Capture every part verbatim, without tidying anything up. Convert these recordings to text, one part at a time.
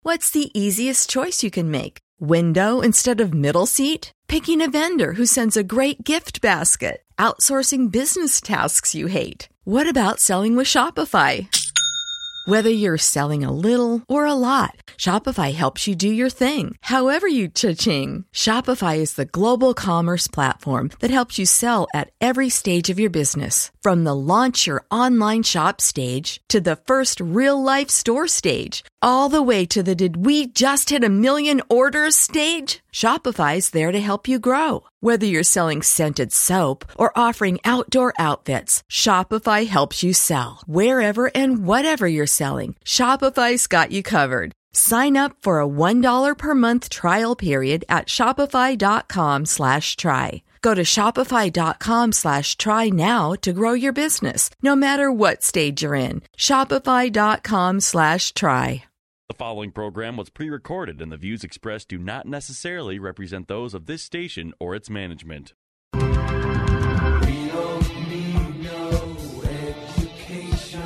What's the easiest choice you can make? Window instead of middle seat? Picking a vendor who sends a great gift basket? Outsourcing business tasks you hate? What about selling with Shopify? Whether you're selling a little or a lot, Shopify helps you do your thing, however you cha-ching. Shopify is the global commerce platform that helps you sell at every stage of your business. From the launch your online shop stage to the first real-life store stage, all the way to the did we just hit a million orders stage. Shopify's there to help you grow. Whether you're selling scented soap or offering outdoor outfits, Shopify helps you sell. Wherever and whatever you're selling, Shopify's got you covered. Sign up for a one dollar per month trial period at shopify.com slash try. Go to shopify.com slash try now to grow your business, no matter what stage you're in. Shopify.com slash try. The following program was pre-recorded, and the views expressed do not necessarily represent those of this station or its management. We don't need no education.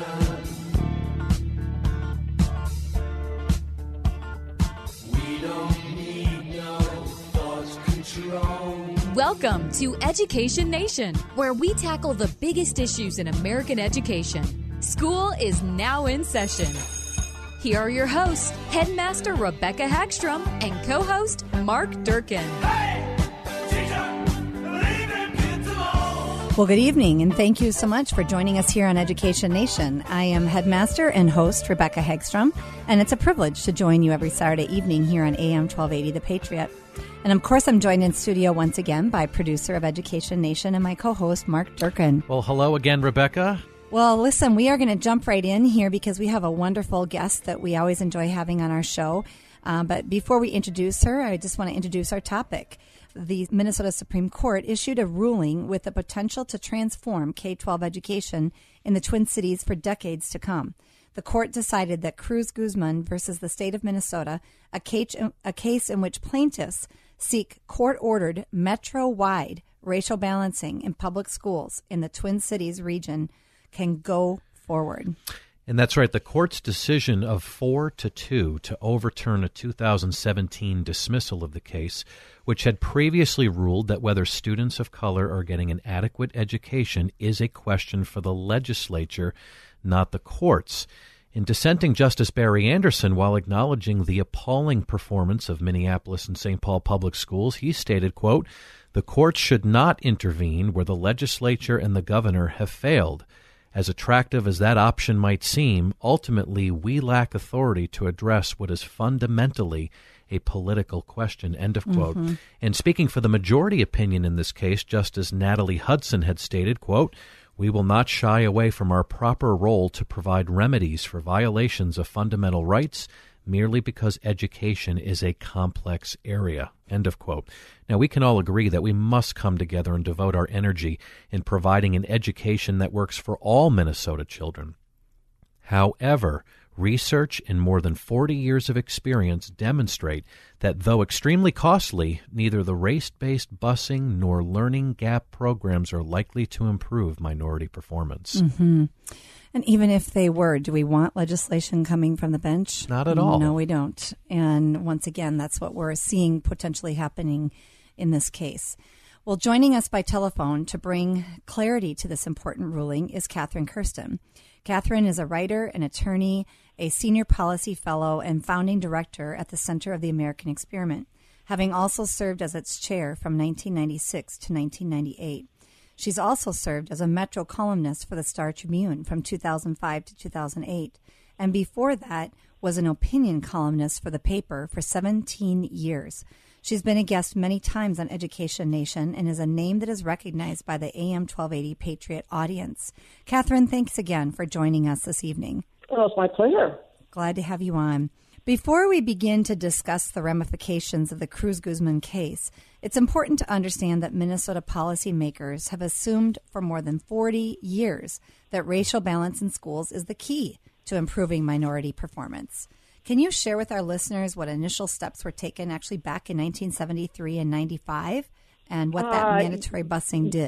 We don't need no thought control. Welcome to Education Nation, where we tackle the biggest issues in American education. School is now in session. Here are your hosts, Headmaster Rebecca Hagstrom and co-host Mark Durkin. Hey, teacher, leave them kids alone. Well, good evening, and thank you so much for joining us here on Education Nation. I am Headmaster and host Rebecca Hagstrom, and it's a privilege to join you every Saturday evening here on A M twelve eighty The Patriot. And of course, I'm joined in studio once again by producer of Education Nation and my co-host Mark Durkin. Well, hello again, Rebecca. Well, listen, we are going to jump right in here because we have a wonderful guest that we always enjoy having on our show. Uh, but before we introduce her, I just want to introduce our topic. The Minnesota Supreme Court issued a ruling with the potential to transform K twelve education in the Twin Cities for decades to come. The court decided that Cruz Guzman versus the state of Minnesota, a case, a case in which plaintiffs seek court-ordered metro-wide racial balancing in public schools in the Twin Cities region, can go forward. And that's right. The court's decision of four to two to overturn a two thousand seventeen dismissal of the case, which had previously ruled that whether students of color are getting an adequate education is a question for the legislature, not the courts. In dissenting, Justice Barry Anderson, while acknowledging the appalling performance of Minneapolis and Saint Paul public schools, he stated, quote, "The courts should not intervene where the legislature and the governor have failed. As attractive as that option might seem, ultimately we lack authority to address what is fundamentally a political question," end of quote. Mm-hmm. And speaking for the majority opinion in this case, Justice Natalie Hudson had stated, quote, "We will not shy away from our proper role to provide remedies for violations of fundamental rights merely because education is a complex area," end of quote. Now, we can all agree that we must come together and devote our energy in providing an education that works for all Minnesota children. However, research and more than forty years of experience demonstrate that though extremely costly, neither the race-based busing nor learning gap programs are likely to improve minority performance. Mm-hmm. And even if they were, do we want legislation coming from the bench? Not at all. No, we don't. And once again, that's what we're seeing potentially happening in this case. Well, joining us by telephone to bring clarity to this important ruling is Catherine Kirsten. Catherine is a writer, an attorney, a senior policy fellow, and founding director at the Center of the American Experiment, having also served as its chair from nineteen ninety-six to nineteen ninety-eight. She's also served as a Metro columnist for the Star Tribune from two thousand five to two thousand eight, and before that was an opinion columnist for the paper for seventeen years. She's been a guest many times on Education Nation and is a name that is recognized by the A M twelve eighty Patriot audience. Catherine, thanks again for joining us this evening. Well, it's my pleasure. Glad to have you on. Before we begin to discuss the ramifications of the Cruz Guzman case, it's important to understand that Minnesota policymakers have assumed for more than forty years that racial balance in schools is the key to improving minority performance. Can you share with our listeners what initial steps were taken actually back in nineteen seventy-three and ninety-five and what that uh, mandatory busing did?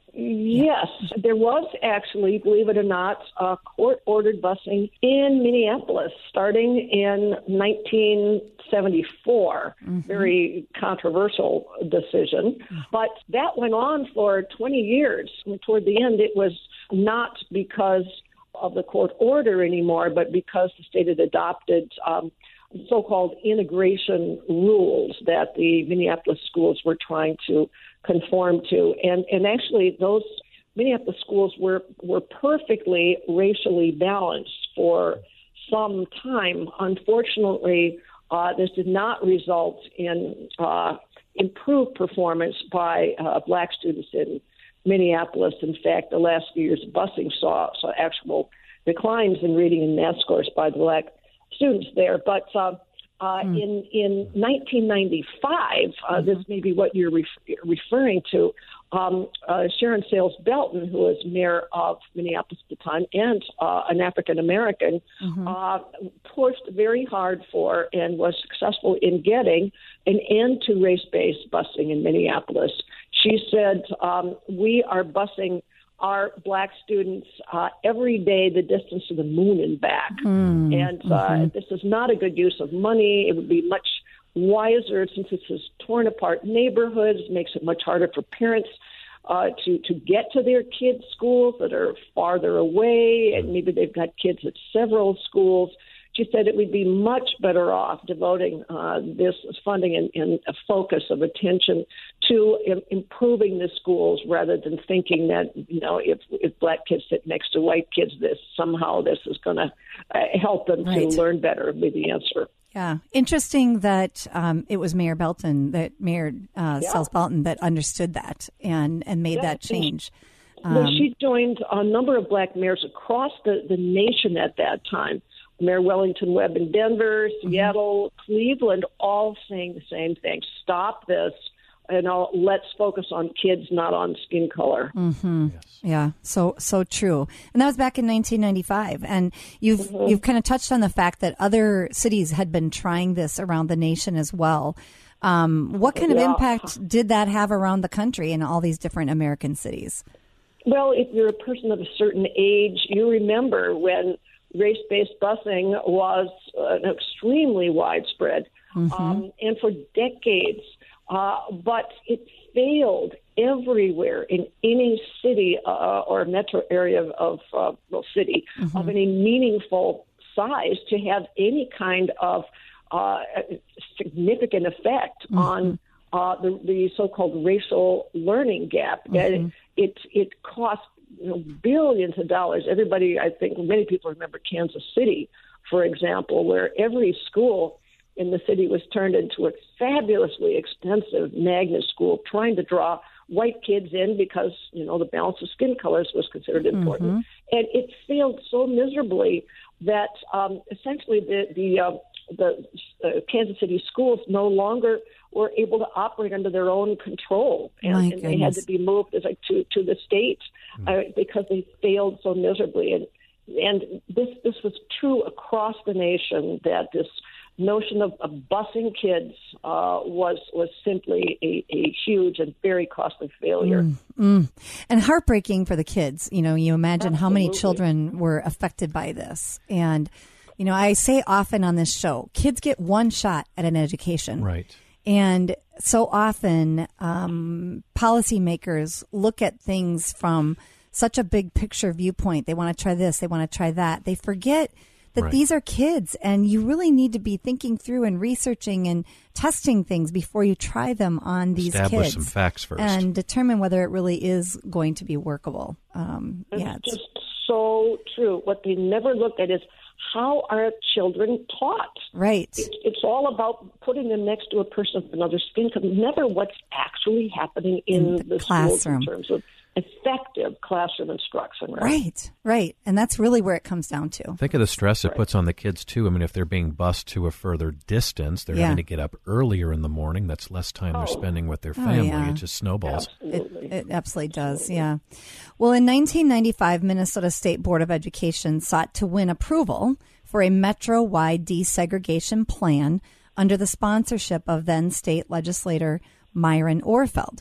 Yes, there was actually, believe it or not, uh, court-ordered busing in Minneapolis starting in nineteen seventy-four. Mm-hmm. Very controversial decision. But that went on for twenty years. And toward the end, it was not because of the court order anymore, but because the state had adopted um, so-called integration rules that the Minneapolis schools were trying to conform to. And and actually those Minneapolis schools were, were perfectly racially balanced for some time. Unfortunately, uh, this did not result in uh, improved performance by uh, black students in Minneapolis. In fact, the last few years of busing saw, saw actual declines in reading and math scores by the black students there. But uh, uh, mm. in in nineteen ninety-five, uh, mm-hmm. this may be what you're ref- referring to, um, uh, Sharon Sales Belton, who was mayor of Minneapolis at the time and uh, an African-American, mm-hmm. uh, pushed very hard for and was successful in getting an end to race-based busing in Minneapolis. She said, um, we are busing our black students uh, every day the distance to the moon and back. Mm, and uh, mm-hmm. this is not a good use of money. It would be much wiser, since this is torn apart neighborhoods, makes it much harder for parents uh, to, to get to their kids' schools that are farther away, and maybe they've got kids at several schools. She said it would be much better off devoting uh, this funding and, and a focus of attention to im- improving the schools, rather than thinking that, you know, if, if black kids sit next to white kids, this somehow this is going to uh, help them right. to learn better would be the answer. Yeah. Interesting that um, it was Mayor Belton, that Mayor uh, yeah. Sales Belton, that understood that and, and made yeah, that change. Um, well, she joined a number of black mayors across the, the nation at that time. Mayor Wellington Webb in Denver, Seattle, mm-hmm. Cleveland, all saying the same thing. Stop this. You know, let's focus on kids, not on skin color. Mm-hmm. Yes. Yeah, so so true. And that was back in nineteen ninety-five. And you've mm-hmm. you've kind of touched on the fact that other cities had been trying this around the nation as well. Um, what kind of yeah. impact did that have around the country in all these different American cities? Well, if you're a person of a certain age, you remember when race-based busing was uh, extremely widespread, mm-hmm. um, and for decades. Uh, but it failed everywhere in any city uh, or metro area of, uh, well, city mm-hmm. of any meaningful size to have any kind of uh, significant effect mm-hmm. on uh, the, the so-called racial learning gap. Mm-hmm. It, it, it cost You know, billions of dollars. Everybody, I think many people remember Kansas City, for example, where every school in the city was turned into a fabulously expensive magnet school, trying to draw white kids in because, you know, the balance of skin colors was considered important. Mm-hmm. And it failed so miserably that um, essentially the, the, uh, the uh, Kansas City schools no longer were able to operate under their own control, and, and they had to be moved as like to, to the state uh, because they failed so miserably. And and this this was true across the nation, that this notion of, of busing kids uh, was was simply a, a huge and very costly failure. Mm, mm. And heartbreaking for the kids. You know, you imagine Absolutely. How many children were affected by this. And, you know, I say often on this show, kids get one shot at an education. Right. And so often um, policymakers look at things from such a big picture viewpoint. They want to try this, they want to try that. They forget that right. these are kids, and you really need to be thinking through and researching and testing things before you try them on these Establish kids. Establish some facts first. And determine whether it really is going to be workable. Um, it's yeah, it's just so true. What they never looked at is, how are children taught? Right. It, it's all about putting them next to a person of another skin color, never what's actually happening in, in the, the classroom in terms of effective classroom instruction. Right? right, right. And that's really where it comes down to. Think of the stress it right. puts on the kids, too. I mean, if they're being bused to a further distance, they're yeah. having to get up earlier in the morning. That's less time oh. they're spending with their family. Oh, yeah. It just snowballs. Absolutely. It, it absolutely does, absolutely. yeah. Well, in nineteen ninety-five, Minnesota State Board of Education sought to win approval for a metro-wide desegregation plan under the sponsorship of then state legislator Myron Orfeld.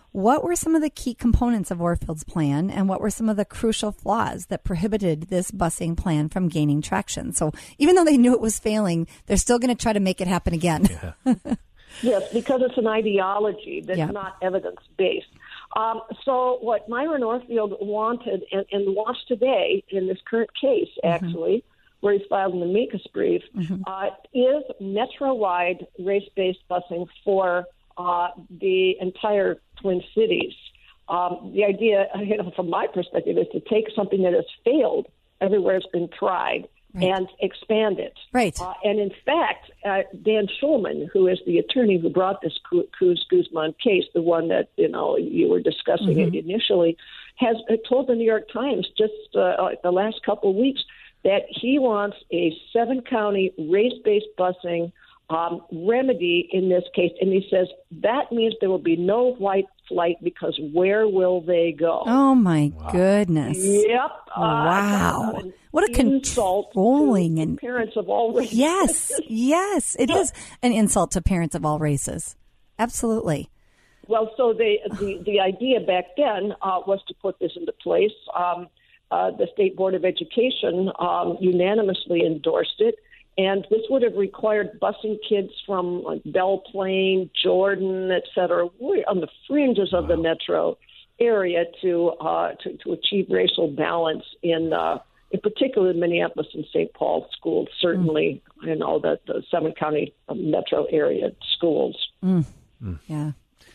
What were some of the key components of Orfield's plan, and what were some of the crucial flaws that prohibited this busing plan from gaining traction? So even though they knew it was failing, they're still going to try to make it happen again. Yeah. Yes, because it's an ideology that's Yeah. not evidence-based. Um, so what Myron Orfield wanted and, and wants today in this current case, actually, where he's filed an amicus brief, uh, is metro-wide race-based busing for uh, the entire Twin Cities. Um, the idea, you know, from my perspective, is to take something that has failed everywhere it's been tried Right. and expand it. Right. Uh, and in fact, uh, Dan Schulman, who is the attorney who brought this Cruz Guzman case, the one that you know you were discussing Mm-hmm. it initially, has uh, told the New York Times just uh, the last couple of weeks that he wants a seven-county race-based busing um, remedy in this case, and he says that means there will be no white flight because where will they go? Oh, my goodness. Yep. Wow. Uh, What a insult controlling to and parents of all races. yes, yes, it is an insult to parents of all races. Absolutely. Well, so they, the the idea back then uh, was to put this into place. Um, uh, the State Board of Education um, unanimously endorsed it, and this would have required busing kids from like Belle Plaine, Jordan, et cetera, way on the fringes of the metro area to uh, to, to achieve racial balance in. Uh, In particular, Minneapolis and Saint Paul schools, certainly, mm. and all the, the seven county metro area schools. Mm. Mm. Yeah.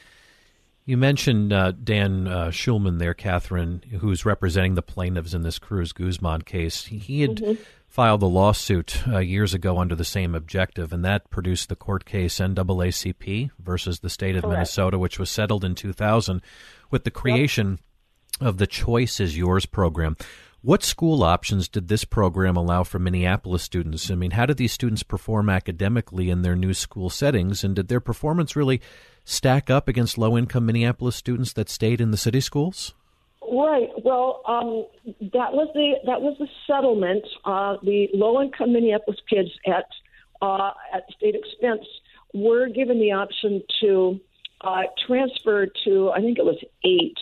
You mentioned uh, Dan uh, Schulman there, Catherine, who's representing the plaintiffs in this Cruz Guzman case. He, he had mm-hmm. filed a lawsuit uh, years ago under the same objective, and that produced the court case N double A C P versus the state of Correct. Minnesota, which was settled in two thousand with the creation yep. of the Choice is Yours program. What school options did this program allow for Minneapolis students? I mean, how did these students perform academically in their new school settings, and did their performance really stack up against low-income Minneapolis students that stayed in the city schools? Right. Well, um, that was the that was the settlement. Uh, the low-income Minneapolis kids at uh, at state expense were given the option to uh, transfer to, I think it was eight.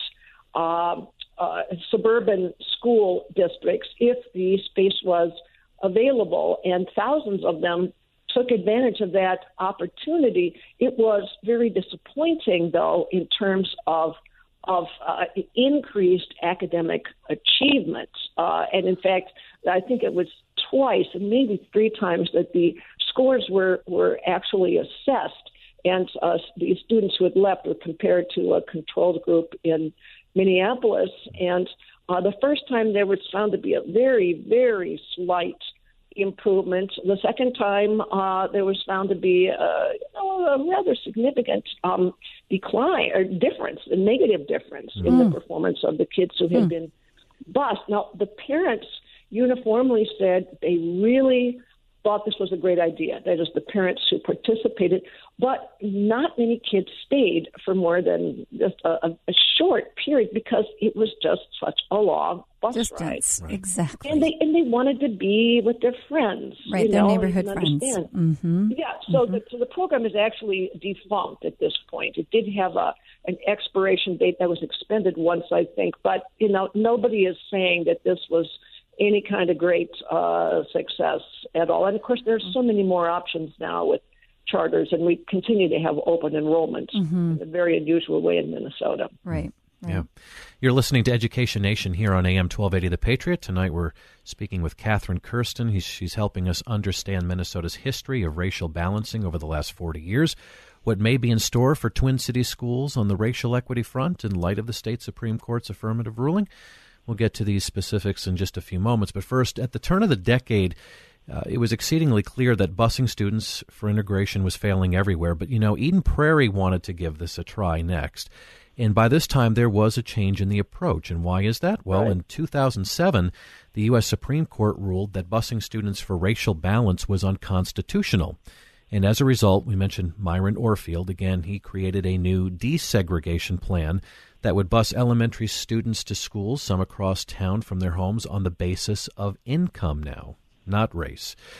Uh, Uh, suburban school districts if the space was available, and thousands of them took advantage of that opportunity. It was very disappointing, though, in terms of of uh, increased academic achievement. Uh, and in fact, I think it was twice and maybe three times that the scores were, were actually assessed, and uh, the students who had left were compared to a controlled group in Minneapolis, and uh, the first time there was found to be a very, very slight improvement. The second time uh, there was found to be uh, you know, a rather significant um, decline or difference, a negative difference mm. in the performance of the kids who had mm. been bused. Now, the parents uniformly said they really thought this was a great idea. That is, the parents who participated, but not many kids stayed for more than just a, a short period because it was just such a long bus Distance, ride. Right. Exactly. And they and they wanted to be with their friends, right? You their know, neighborhood friends. Mm-hmm. Yeah. So, mm-hmm. the, so the program is actually defunct at this point. It did have a an expiration date that was expended once, I think, but you know, nobody is saying that this was any kind of great uh, success at all. And, of course, there's so many more options now with charters, and we continue to have open enrollment mm-hmm. in a very unusual way in Minnesota. Right. Right. Yeah. You're listening to Education Nation here on A M twelve eighty The Patriot. Tonight we're speaking with Catherine Kirsten. He's, she's helping us understand Minnesota's history of racial balancing over the last forty years, what may be in store for Twin Cities schools on the racial equity front in light of the state Supreme Court's affirmative ruling. We'll get to these specifics in just a few moments. But first, at the turn of the decade, uh, it was exceedingly clear that busing students for integration was failing everywhere. But, you know, Eden Prairie wanted to give this a try next. And by this time, there was a change in the approach. And why is that? Well, right. in two thousand seven, the U S Supreme Court ruled that busing students for racial balance was unconstitutional. And as a result, we mentioned Myron Orfield. Again, he created a new desegregation plan that would bus elementary students to schools, some across town from their homes, on the basis of income now, not race.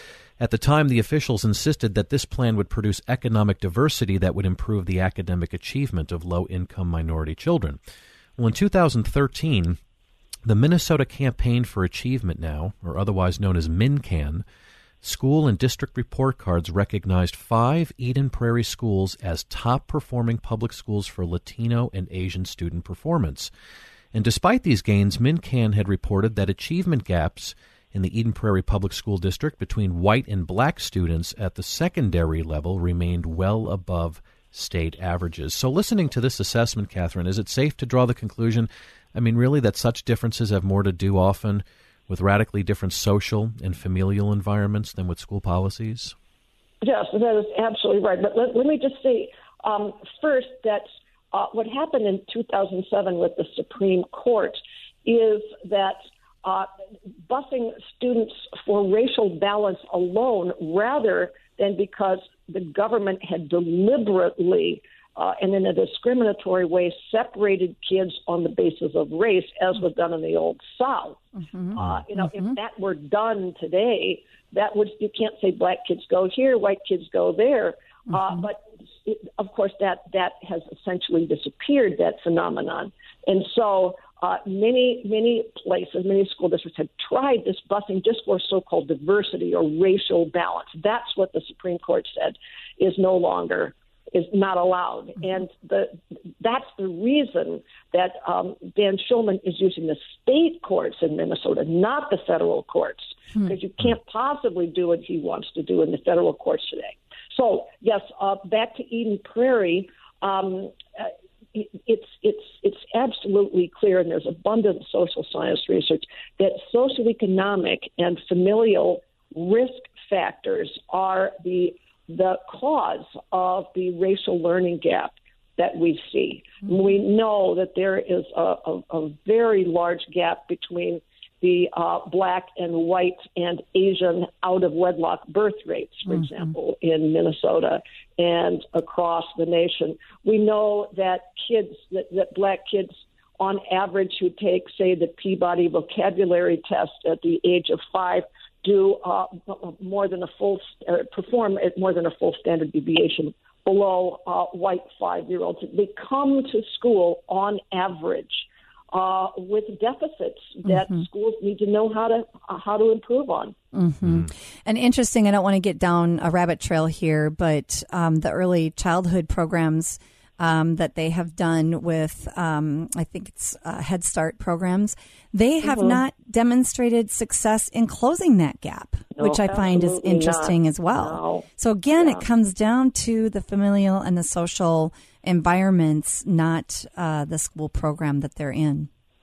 At the time, the officials insisted that this plan would produce economic diversity that would improve the academic achievement of low-income minority children. Well, in two thousand thirteen, the Minnesota Campaign for Achievement Now, or otherwise known as MinCAN, school and district report cards recognized five Eden Prairie schools as top-performing public schools for Latino and Asian student performance. And despite these gains, MinCAN had reported that achievement gaps in the Eden Prairie Public School District between white and black students at the secondary level remained well above state averages. So listening to this assessment, Catherine, is it safe to draw the conclusion, I mean, really, that such differences have more to do often with radically different social and familial environments than with school policies? Yes, that is absolutely right. But let, let me just say um, first that uh, what happened in two thousand seven with the Supreme Court is that Uh, busing students for racial balance alone rather than because the government had deliberately uh, and in a discriminatory way separated kids on the basis of race, as was done in the Old South. Mm-hmm. Uh, you know, mm-hmm. if that were done today, that would you can't say black kids go here, white kids go there. Mm-hmm. Uh, but it, of course, that that has essentially disappeared, that phenomenon, and so. Uh, many, many places, many school districts have tried this busing just for so-called diversity or racial balance. That's what the Supreme Court said is no longer, is not allowed. Mm-hmm. And the that's the reason that um, Dan Schulman is using the state courts in Minnesota, not the federal courts, because mm-hmm. you can't possibly do what he wants to do in the federal courts today. So, yes, uh, back to Eden Prairie, um, uh, It's it's it's absolutely clear, and there's abundant social science research, that socioeconomic and familial risk factors are the the cause of the racial learning gap that we see. Mm-hmm. We know that there is a, a, a very large gap between the uh, black and white and Asian out-of-wedlock birth rates, for mm-hmm. example, in Minnesota and across the nation. We know that kids, that, that black kids on average who take, say, the Peabody vocabulary test at the age of five do uh, more than a full, uh, perform at more than a full standard deviation below uh, white five-year-olds. They come to school on average Uh, with deficits that mm-hmm. schools need to know how to uh, how to improve on. Mm-hmm. Mm. And interesting, I don't want to get down a rabbit trail here, but um, the early childhood programs um, that they have done with, um, I think it's uh, Head Start programs, they have mm-hmm. not demonstrated success in closing that gap, no, which I find is interesting not. as well. No. So again, yeah. it comes down to the familial and the social environments, not uh, the school program that they're in.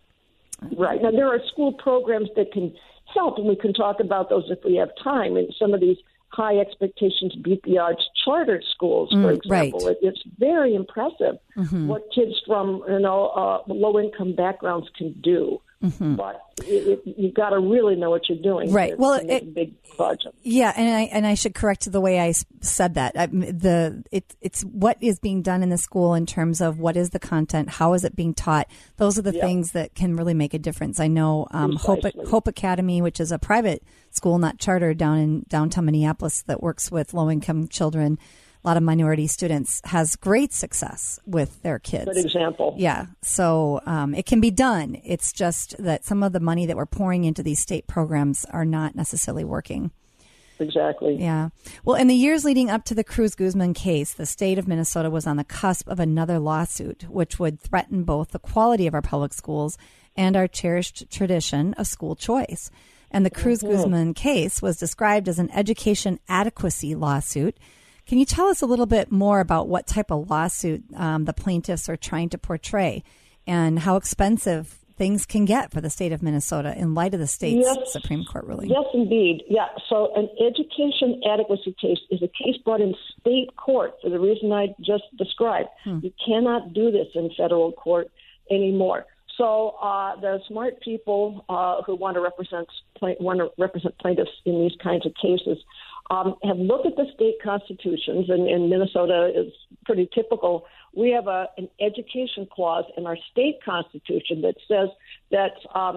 Right. Now, there are school programs that can help, and we can talk about those if we have time. And some of these high expectations beat the odds charter schools, for mm, example. right. It, it's very impressive mm-hmm. what kids from you know uh, low-income backgrounds can do. Mm-hmm. But it, it, you've got to really know what you're doing. Right. To, well, to make it, a big budget. Yeah, and I and I should correct the way I said that. I, the it, it's what is being done in the school in terms of what is the content, how is it being taught. Those are the yeah. things that can really make a difference. I know um, Hope Hope Academy, which is a private school, not charter, down in downtown Minneapolis, that works with low-income children. A lot of minority students, has great success with their kids. Good example. Yeah. So um, it can be done. It's just that some of the money that we're pouring into these state programs are not necessarily working. Exactly. Yeah. Well, in the years leading up to the Cruz Guzman case, the state of Minnesota was on the cusp of another lawsuit, which would threaten both the quality of our public schools and our cherished tradition of school choice. And the Cruz mm-hmm. Guzman case was described as an education adequacy lawsuit. Can you tell us a little bit more about what type of lawsuit um, the plaintiffs are trying to portray and how expensive things can get for the state of Minnesota in light of the state's yes. Supreme Court ruling? Yes, indeed. Yeah. So an education adequacy case is a case brought in state court for the reason I just described. Hmm. You cannot do this in federal court anymore. So uh, the smart people uh, who want to represent want to represent plaintiffs in these kinds of cases Um, have looked at the state constitutions, and, and Minnesota is pretty typical. We have a, an education clause in our state constitution that says that um,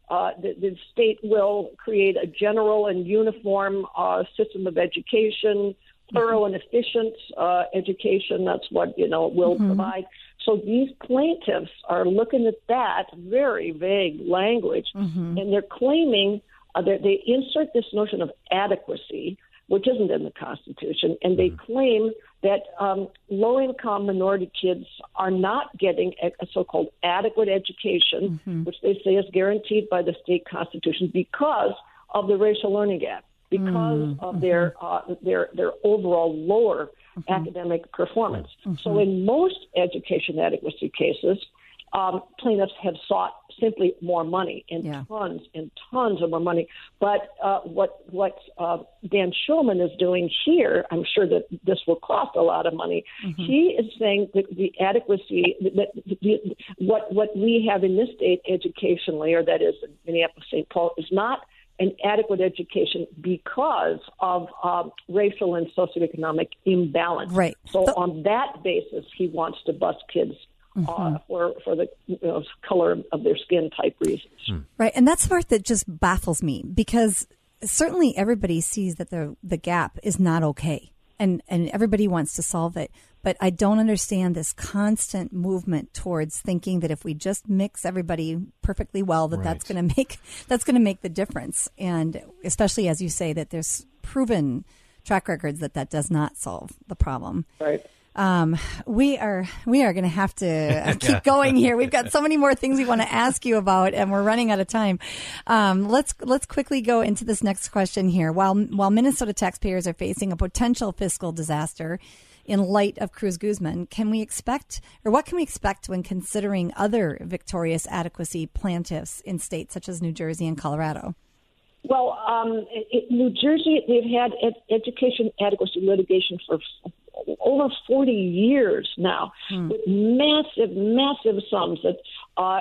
Uh, the, the state will create a general and uniform uh, system of education, thorough and efficient uh, education. That's what, you know, it will mm-hmm. provide. So these plaintiffs are looking at that very vague language, mm-hmm. and they're claiming uh, that they insert this notion of adequacy, which isn't in the Constitution, and they claim that um, low-income minority kids are not getting a, a so-called adequate education, mm-hmm. which they say is guaranteed by the state constitution because of the racial learning gap, because mm-hmm. of their uh, their their overall lower mm-hmm. academic performance. Mm-hmm. So in most education adequacy cases, um, plaintiffs have sought simply more money and yeah. tons and tons of more money. But uh, what what uh, Dan Schulman is doing here, I'm sure that this will cost a lot of money. Mm-hmm. He is saying that the adequacy, that the, what what we have in this state educationally, or that is in Minneapolis, Saint Paul, is not an adequate education because of um, racial and socioeconomic imbalance. Right. So the- on that basis, he wants to bust kids Mm-hmm. Uh, for for the you know, color of their skin type reasons. Hmm. Right, and that's the part that just baffles me, because certainly everybody sees that the the gap is not okay, and, and everybody wants to solve it. But I don't understand this constant movement towards thinking that if we just mix everybody perfectly well, that right. that's going to make that's going to make the difference. And especially as you say that there's proven track records that that does not solve the problem. Right. Um, we are we are going to have to keep going here. We've got so many more things we want to ask you about, and we're running out of time. Um, let's let's quickly go into this next question here. While while Minnesota taxpayers are facing a potential fiscal disaster in light of Cruz Guzman, can we expect, or what can we expect when considering other victorious adequacy plaintiffs in states such as New Jersey and Colorado? Well, um, in New Jersey, they've had ed- education adequacy litigation for over forty years now, hmm. with massive, massive sums that uh,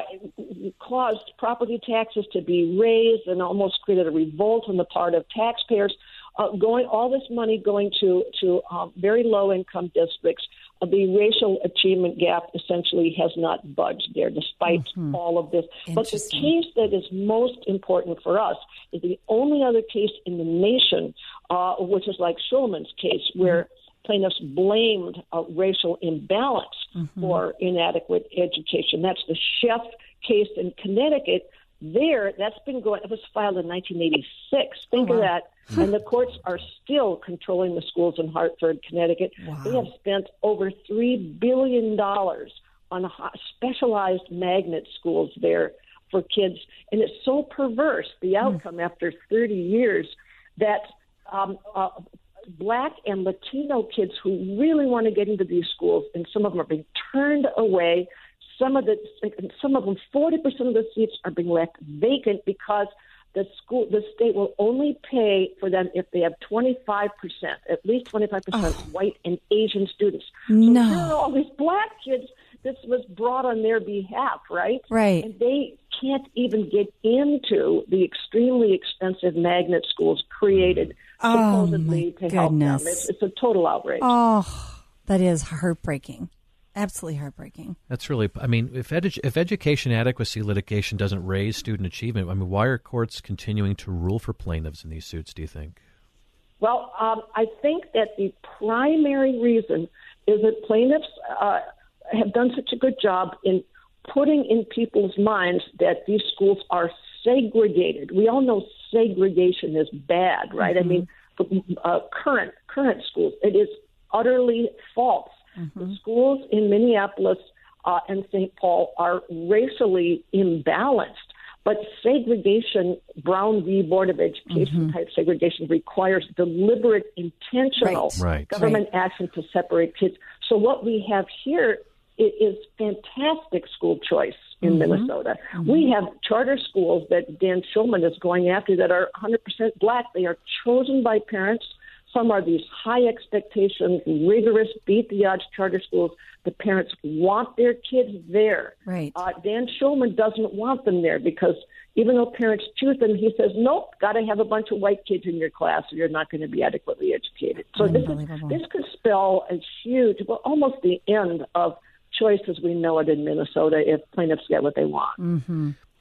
caused property taxes to be raised and almost created a revolt on the part of taxpayers. Uh, going all this money going to to um, very low income districts. Uh, the racial achievement gap essentially has not budged there, despite mm-hmm. all of this. But the case that is most important for us is the only other case in the nation, uh, which is like Schulman's case, where mm-hmm. plaintiffs blamed a racial imbalance mm-hmm. for inadequate education. That's the Sheff case in Connecticut. There, that's been going, it was filed in nineteen eighty-six. Think oh, wow. of that. And the courts are still controlling the schools in Hartford, Connecticut. Wow. They have spent over three billion dollars on specialized magnet schools there for kids. And it's so perverse, the outcome mm. after thirty years, that um, uh, Black and Latino kids who really want to get into these schools, and some of them are being turned away. Some of the, some of them, forty percent of the seats are being left vacant because the school, the state will only pay for them if they have twenty-five percent, at least twenty-five percent oh. white and Asian students. So no. here are all these Black kids. This was brought on their behalf, right? Right. And they can't even get into the extremely expensive magnet schools created oh, supposedly to goodness. help them. It's, it's a total outrage. Oh, that is heartbreaking. Absolutely heartbreaking. That's really, I mean, if edu- if education adequacy litigation doesn't raise student achievement, I mean, why are courts continuing to rule for plaintiffs in these suits, do you think? Well, um, I think that the primary reason is that plaintiffs uh, have done such a good job in putting in people's minds that these schools are segregated. We all know segregation is bad, right? Mm-hmm. I mean, for, uh, current current schools, it is utterly false. Mm-hmm. The schools in Minneapolis uh, and Saint Paul are racially imbalanced, but segregation, Brown v. Board of Education mm-hmm. type segregation, requires deliberate, intentional right. Right. government right. action to separate kids. So what we have here is fantastic school choice in mm-hmm. Minnesota. Mm-hmm. We have charter schools that Dan Schulman is going after that are one hundred percent Black. They are chosen by parents. Some are these high expectations, rigorous, beat-the-odds charter schools. The parents want their kids there. Right. Uh, Dan Schulman doesn't want them there because even though parents choose them, he says, nope, got to have a bunch of white kids in your class or you're not going to be adequately educated. So this, is, this could spell a huge, well, almost the end of choice as we know it in Minnesota if plaintiffs get what they want. Mm-hmm.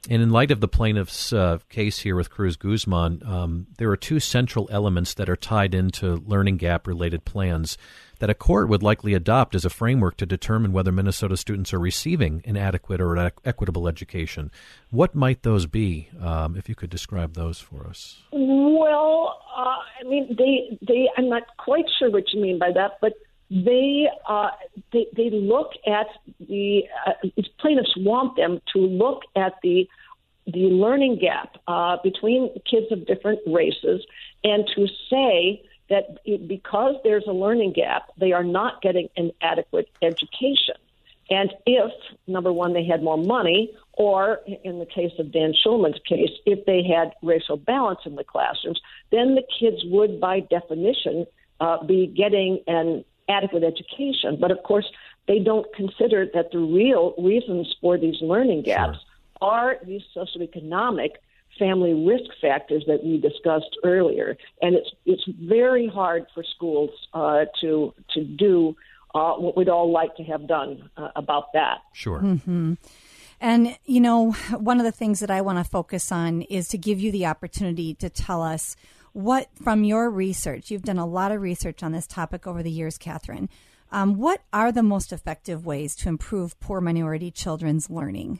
And in light of the plaintiff's uh, case here with Cruz Guzman, um, there are two central elements that are tied into learning gap-related plans that a court would likely adopt as a framework to determine whether Minnesota students are receiving an adequate or an equitable education. What might those be, um, if you could describe those for us? Well, uh, I mean, they, they, I'm not quite sure what you mean by that, but they, uh, they, they look at the, uh, plaintiffs want them to look at the, the learning gap uh, between kids of different races and to say that because there's a learning gap, they are not getting an adequate education. And if, number one, they had more money, or in the case of Dan Schulman's case, if they had racial balance in the classrooms, then the kids would, by definition, uh, be getting an adequate education. But, of course, they don't consider that the real reasons for these learning gaps sure. are these socioeconomic family risk factors that we discussed earlier, and it's it's very hard for schools uh, to to do uh, what we'd all like to have done uh, about that. Sure. Mm-hmm. And you know, one of the things that I want to focus on is to give you the opportunity to tell us what, from your research, you've done a lot of research on this topic over the years, Catherine. Um, what are the most effective ways to improve poor minority children's learning?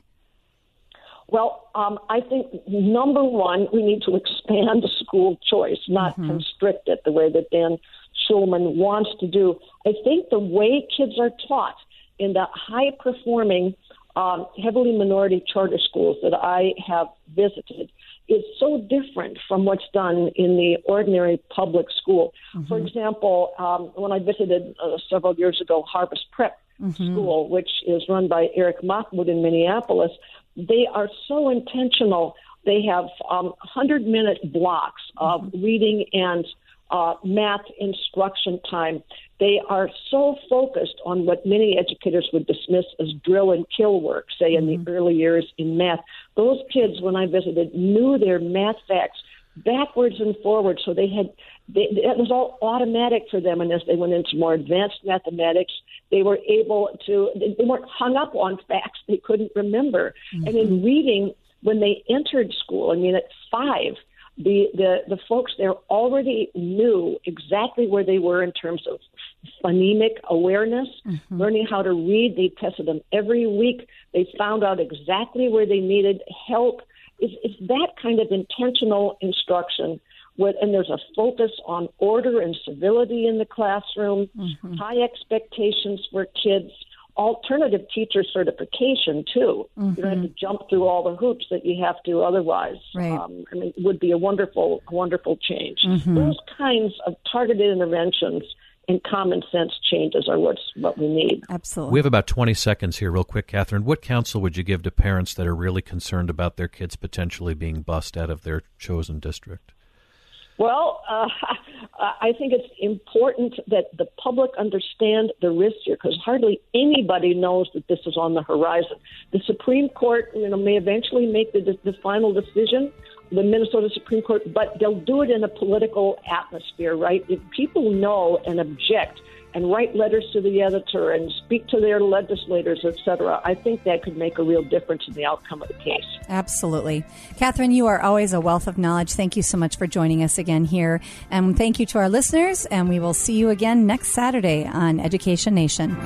Well, um, I think, number one, we need to expand school choice, not mm-hmm. constrict it the way that Dan Schulman wants to do. I think the way kids are taught in the high-performing, um, heavily minority charter schools that I have visited is so different from what's done in the ordinary public school. Mm-hmm. For example, um, when I visited uh, several years ago Harvest Prep mm-hmm. School, which is run by Eric Mahmoud in Minneapolis, they are so intentional. They have um, hundred-minute blocks of mm-hmm. reading and uh, math instruction time. They are so focused on what many educators would dismiss as drill and kill work, say mm-hmm. in the early years in math. Those kids, when I visited, knew their math facts backwards and forwards, so they had they, it was all automatic for them. And as they went into more advanced mathematics, they were able to, they weren't hung up on facts they couldn't remember. Mm-hmm. And in reading, when they entered school, I mean, at five, the, the, the folks there already knew exactly where they were in terms of phonemic awareness, mm-hmm. learning how to read. They tested them every week. They found out exactly where they needed help. It's, it's that kind of intentional instruction. With, and there's a focus on order and civility in the classroom, mm-hmm. high expectations for kids, alternative teacher certification, too. Mm-hmm. You don't have to jump through all the hoops that you have to otherwise. Right. Um, I mean, it would be a wonderful, wonderful change. Mm-hmm. Those kinds of targeted interventions and common sense changes are what's what we need. Absolutely. We have about twenty seconds here real quick, Catherine. What counsel would you give to parents that are really concerned about their kids potentially being bussed out of their chosen district? Well, uh, I think it's important that the public understand the risks here, because hardly anybody knows that this is on the horizon. The Supreme Court, you know, may eventually make the, the final decision, the Minnesota Supreme Court, but they'll do it in a political atmosphere, right? If people know and object and write letters to the editor and speak to their legislators, et cetera, I think that could make a real difference in the outcome of the case. Absolutely. Catherine, you are always a wealth of knowledge. Thank you so much for joining us again here. And thank you to our listeners, and we will see you again next Saturday on Education Nation.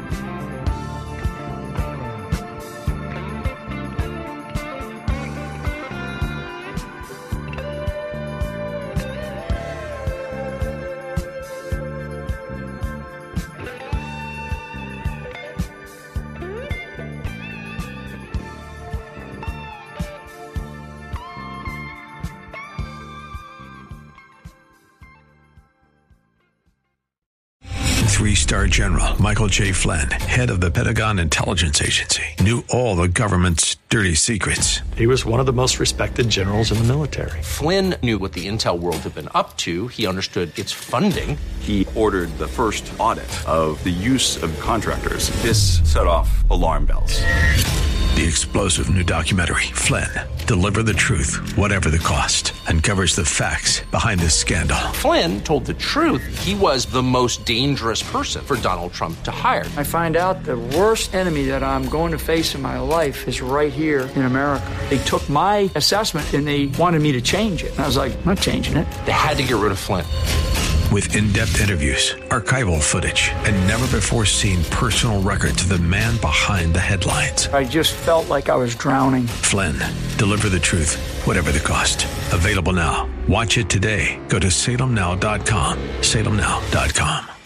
Three-star General Michael J. Flynn, head of the Pentagon Intelligence Agency, knew all the government's dirty secrets. He was one of the most respected generals in the military. Flynn knew what the intel world had been up to. He understood its funding. He ordered the first audit of the use of contractors. This set off alarm bells. The explosive new documentary, Flynn, Deliver the truth, whatever the cost, uncovers the facts behind the scandal. Flynn told the truth. He was the most dangerous person for Donald Trump to hire. I find out the worst enemy that I'm going to face in my life is right here in America. They took my assessment and they wanted me to change it. And I was like, I'm not changing it. They had to get rid of Flynn. With in-depth interviews, archival footage, and never-before-seen personal records of the man behind the headlines. I just felt like I was drowning. Flynn, deliver the truth, whatever the cost. Available now. Watch it today. Go to salem now dot com. salem now dot com.